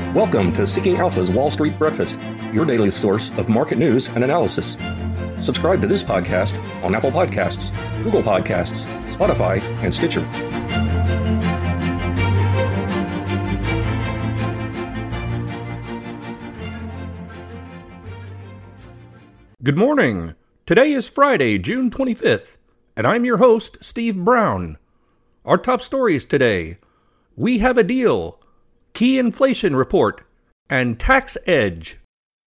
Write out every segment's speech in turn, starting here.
Welcome to Seeking Alpha's Wall Street Breakfast, your daily source of market news and analysis. Subscribe to this podcast on Apple Podcasts, Google Podcasts, Spotify, and Stitcher. Good morning. Today is Friday, June 25th, and I'm your host, Steve Brown. Our top stories today: we have a deal, key inflation report, and tax edge.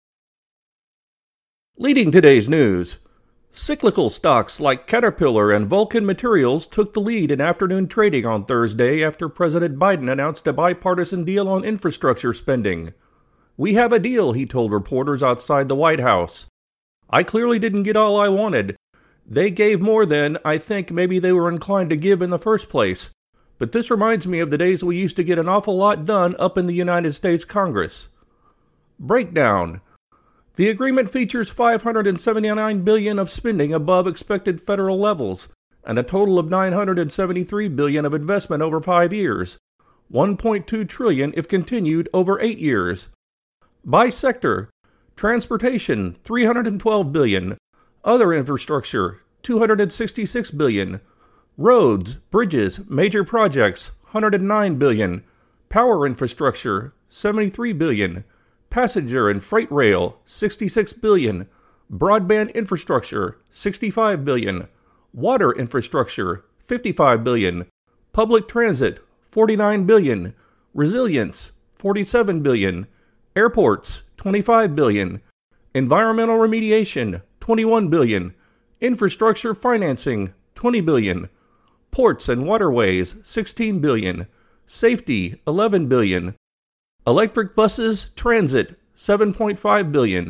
Leading today's news, cyclical stocks like Caterpillar and Vulcan Materials took the lead in afternoon trading on Thursday after President Biden announced a bipartisan deal on infrastructure spending. We have a deal, he told reporters outside the White House. I clearly didn't get all I wanted. They gave more than I think maybe they were inclined to give in the first place. But this reminds me of the days we used to get an awful lot done up in the United States Congress. Breakdown. The agreement features $579 billion of spending above expected federal levels, and a total of $973 billion of investment over 5 years, $1.2 trillion if continued over 8 years. By sector, transportation, $312 billion, other infrastructure, $266 billion, roads, bridges, major projects, $109 billion, power infrastructure, $73 billion, passenger and freight rail, $66 billion, broadband infrastructure, $65 billion, water infrastructure, $55 billion, public transit, $49 billion, resilience, $47 billion, airports, $25 billion, environmental remediation, $21 billion, infrastructure financing, $20 billion, ports and waterways, $16 billion, safety, $11 billion, electric buses, transit, $7.5 billion,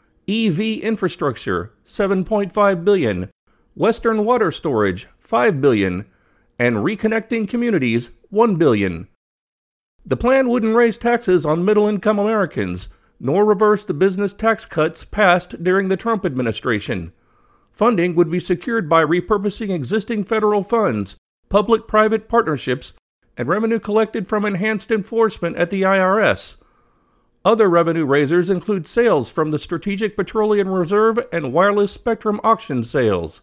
EV infrastructure, $7.5 billion, Western water storage, $5 billion, and reconnecting communities, $1 billion. The plan wouldn't raise taxes on middle-income Americans, nor reverse the business tax cuts passed during the Trump administration. Funding would be secured by repurposing existing federal funds, public-private partnerships, and revenue collected from enhanced enforcement at the IRS. Other revenue raisers include sales from the Strategic Petroleum Reserve and wireless spectrum auction sales.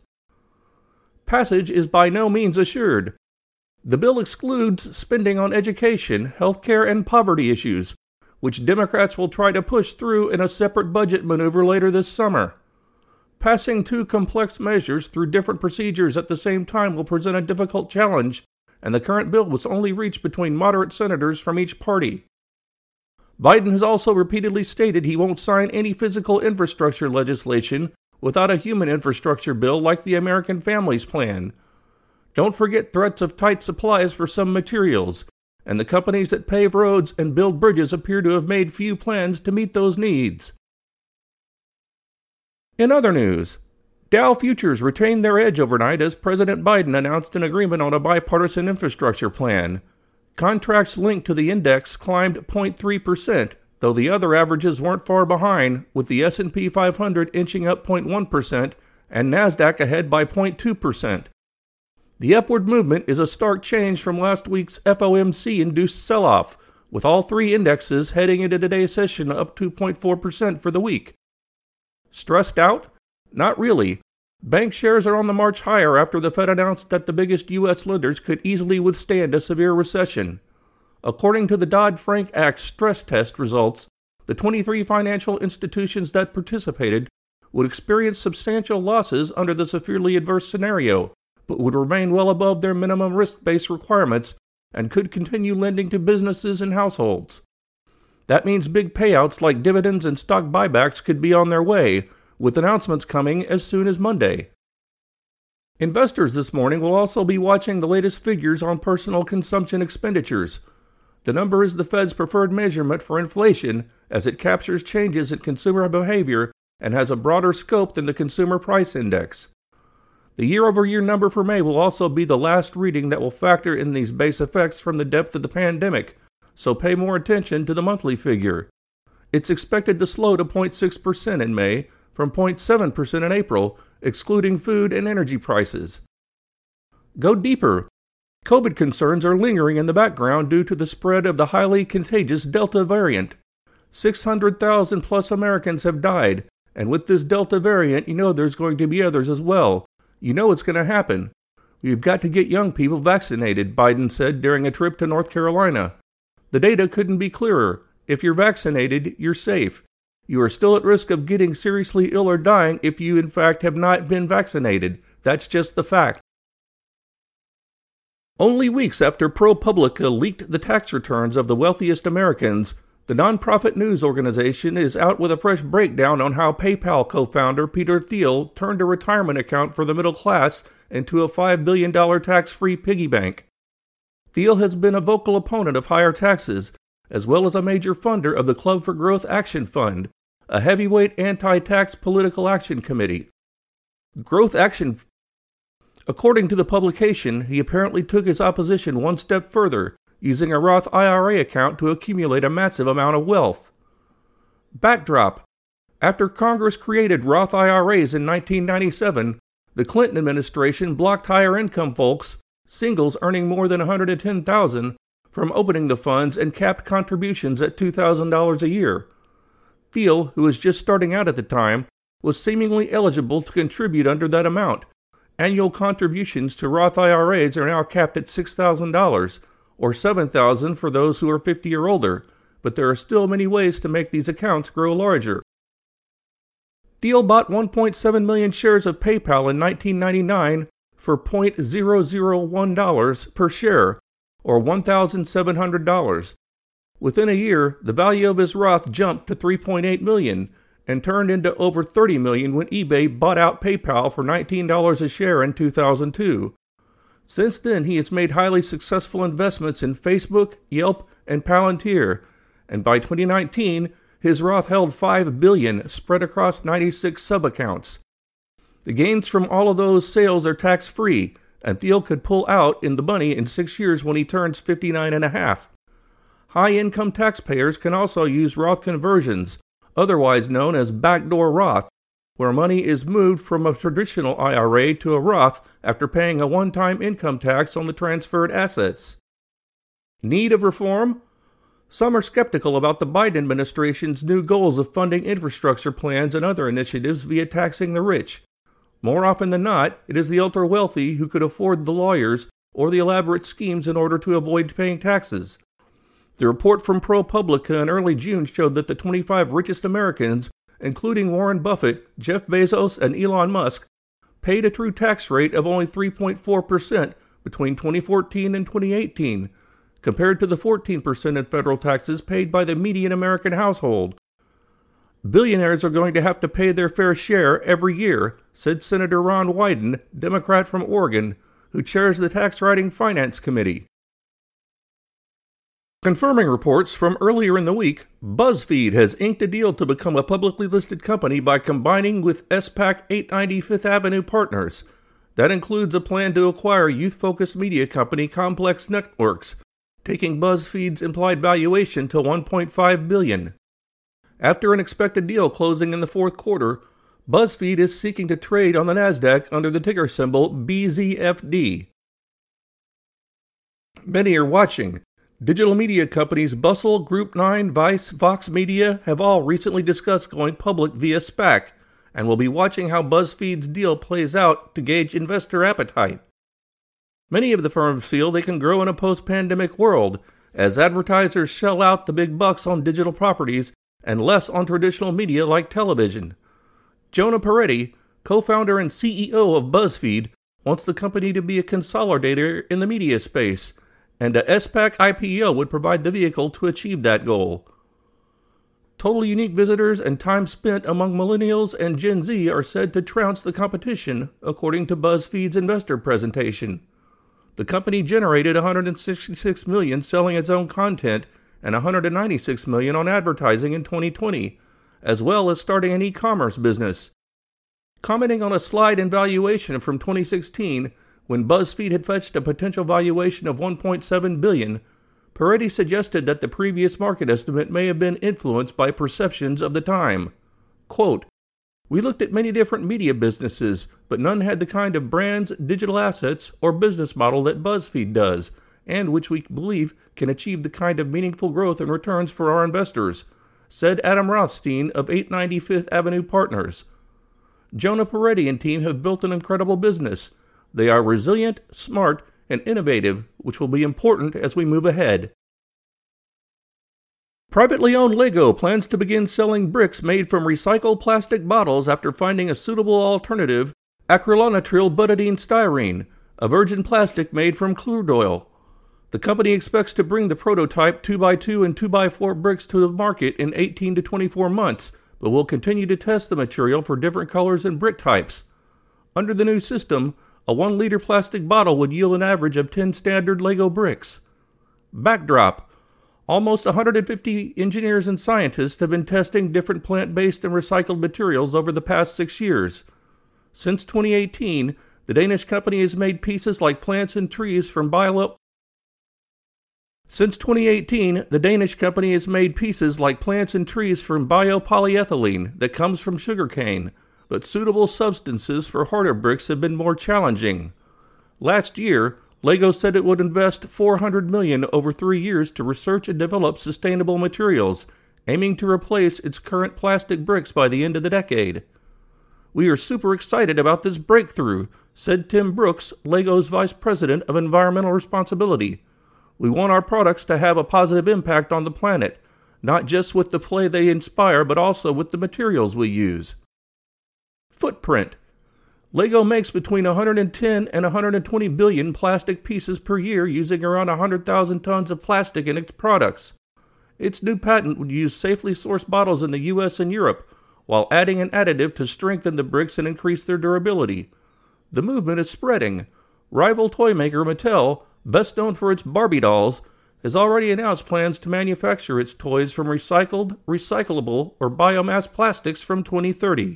Passage is by no means assured. The bill excludes spending on education, healthcare, and poverty issues, which Democrats will try to push through in a separate budget maneuver later this summer. Passing two complex measures through different procedures at the same time will present a difficult challenge, and the current bill was only reached between moderate senators from each party. Biden has also repeatedly stated he won't sign any physical infrastructure legislation without a human infrastructure bill like the American Families Plan. Don't forget threats of tight supplies for some materials, and the companies that pave roads and build bridges appear to have made few plans to meet those needs. In other news, Dow futures retained their edge overnight as President Biden announced an agreement on a bipartisan infrastructure plan. Contracts linked to the index climbed 0.3%, though the other averages weren't far behind, with the S&P 500 inching up 0.1% and NASDAQ ahead by 0.2%. The upward movement is a stark change from last week's FOMC-induced sell-off, with all three indexes heading into today's session up 2.4% for the week. Stressed out? Not really. Bank shares are on the march higher after the Fed announced that the biggest U.S. lenders could easily withstand a severe recession. According to the Dodd-Frank Act stress test results, the 23 financial institutions that participated would experience substantial losses under the severely adverse scenario, but would remain well above their minimum risk-based requirements and could continue lending to businesses and households. That means big payouts like dividends and stock buybacks could be on their way, with announcements coming as soon as Monday. Investors this morning will also be watching the latest figures on personal consumption expenditures. The number is the Fed's preferred measurement for inflation as it captures changes in consumer behavior and has a broader scope than the Consumer Price Index. The year-over-year number for May will also be the last reading that will factor in these base effects from the depth of the pandemic, so pay more attention to the monthly figure. It's expected to slow to 0.6% in May, from 0.7% in April, excluding food and energy prices. Go deeper. COVID concerns are lingering in the background due to the spread of the highly contagious Delta variant. 600,000 plus Americans have died, and with this Delta variant, you know there's going to be others as well. You know it's going to happen. We've got to get young people vaccinated, Biden said during a trip to North Carolina. The data couldn't be clearer. If you're vaccinated, you're safe. You are still at risk of getting seriously ill or dying if you in fact have not been vaccinated. That's just the fact. Only weeks after ProPublica leaked the tax returns of the wealthiest Americans, the nonprofit news organization is out with a fresh breakdown on how PayPal co-founder Peter Thiel turned a retirement account for the middle class into a $5 billion tax-free piggy bank. Thiel has been a vocal opponent of higher taxes, as well as a major funder of the Club for Growth Action Fund, a heavyweight anti-tax political action committee. According to the publication, he apparently took his opposition one step further, using a Roth IRA account to accumulate a massive amount of wealth. Backdrop: after Congress created Roth IRAs in 1997, the Clinton administration blocked higher-income folks, singles earning more than $110,000, from opening the funds and capped contributions at $2,000 a year. Thiel, who was just starting out at the time, was seemingly eligible to contribute under that amount. Annual contributions to Roth IRAs are now capped at $6,000, or $7,000 for those who are 50 or older, but there are still many ways to make these accounts grow larger. Thiel bought 1.7 million shares of PayPal in 1999 for $0.001 per share, or $1,700. Within a year, the value of his Roth jumped to $3.8 million, and turned into over $30 million when eBay bought out PayPal for $19 a share in 2002. Since then, he has made highly successful investments in Facebook, Yelp, and Palantir, and by 2019, his Roth held $5 billion spread across 96 sub-accounts. The gains from all of those sales are tax-free, and Thiel could pull out in the money in 6 years when he turns 59 and a half. High-income taxpayers can also use Roth conversions, otherwise known as backdoor Roth, where money is moved from a traditional IRA to a Roth after paying a one-time income tax on the transferred assets. Need of reform? Some are skeptical about the Biden administration's new goals of funding infrastructure plans and other initiatives via taxing the rich. More often than not, it is the ultra-wealthy who could afford the lawyers or the elaborate schemes in order to avoid paying taxes. The report from ProPublica in early June showed that the 25 richest Americans, including Warren Buffett, Jeff Bezos, and Elon Musk, paid a true tax rate of only 3.4% between 2014 and 2018, compared to the 14% in federal taxes paid by the median American household. Billionaires are going to have to pay their fair share every year, said Senator Ron Wyden, Democrat from Oregon, who chairs the Tax Writing Finance Committee. Confirming reports from earlier in the week, BuzzFeed has inked a deal to become a publicly listed company by combining with SPAC 890 Fifth Avenue Partners. That includes a plan to acquire youth-focused media company Complex Networks, taking BuzzFeed's implied valuation to $1.5 billion. After an expected deal closing in the fourth quarter, BuzzFeed is seeking to trade on the Nasdaq under the ticker symbol BZFD. Many are watching. Digital media companies Bustle, Group 9, Vice, Vox Media have all recently discussed going public via SPAC, and will be watching how BuzzFeed's deal plays out to gauge investor appetite. Many of the firms feel they can grow in a post-pandemic world, as advertisers shell out the big bucks on digital properties and less on traditional media like television. Jonah Peretti, co-founder and CEO of BuzzFeed, wants the company to be a consolidator in the media space, and a SPAC IPO would provide the vehicle to achieve that goal. Total unique visitors and time spent among millennials and Gen Z are said to trounce the competition, according to BuzzFeed's investor presentation. The company generated $166 million selling its own content and $196 million on advertising in 2020, as well as starting an e-commerce business. Commenting on a slide in valuation from 2016, when BuzzFeed had fetched a potential valuation of $1.7 billion, Peretti suggested that the previous market estimate may have been influenced by perceptions of the time. Quote, We looked at many different media businesses, but none had the kind of brands, digital assets, or business model that BuzzFeed does, and which we believe can achieve the kind of meaningful growth and returns for our investors, said Adam Rothstein of 890 Fifth Avenue Partners. Jonah Peretti and team have built an incredible business. They are resilient, smart, and innovative, which will be important as we move ahead. Privately owned Lego plans to begin selling bricks made from recycled plastic bottles after finding a suitable alternative, acrylonitrile butadiene styrene, a virgin plastic made from crude oil. The company expects to bring the prototype 2x2 and 2x4 bricks to the market in 18 to 24 months, but will continue to test the material for different colors and brick types. Under the new system, a 1-liter plastic bottle would yield an average of 10 standard Lego bricks. Backdrop. Almost 150 engineers and scientists have been testing different plant-based and recycled materials over the past 6 years. Since 2018, the Danish company has made pieces like plants and trees from biopolyethylene that comes from sugarcane, but suitable substances for harder bricks have been more challenging. Last year, Lego said it would invest $400 million over 3 years to research and develop sustainable materials, aiming to replace its current plastic bricks by the end of the decade. We are super excited about this breakthrough, said Tim Brooks, Lego's Vice President of Environmental Responsibility. We want our products to have a positive impact on the planet, not just with the play they inspire, but also with the materials we use. Footprint. Lego makes between 110 and 120 billion plastic pieces per year using around 100,000 tons of plastic in its products. Its new patent would use safely sourced bottles in the US and Europe, while adding an additive to strengthen the bricks and increase their durability. The movement is spreading. Rival toy maker Mattel, best known for its Barbie dolls, has already announced plans to manufacture its toys from recycled, recyclable, or biomass plastics from 2030.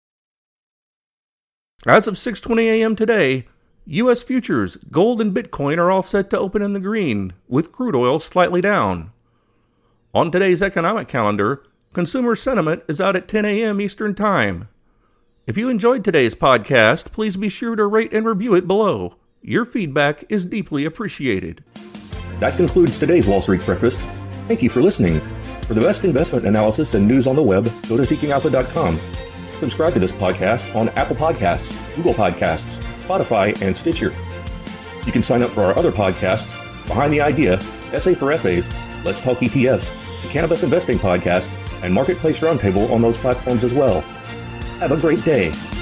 As of 6:20 a.m. today, U.S. futures, gold, and Bitcoin are all set to open in the green, with crude oil slightly down. On today's economic calendar, consumer sentiment is out at 10 a.m. Eastern Time. If you enjoyed today's podcast, please be sure to rate and review it below. Your feedback is deeply appreciated. That concludes today's Wall Street Breakfast. Thank you for listening. For the best investment analysis and news on the web, go to seekingalpha.com. Subscribe to this podcast on Apple Podcasts, Google Podcasts, Spotify, and Stitcher. You can sign up for our other podcasts, Behind the Idea, Essay for FAs, Let's Talk ETFs, the Cannabis Investing Podcast, and Marketplace Roundtable on those platforms as well. Have a great day.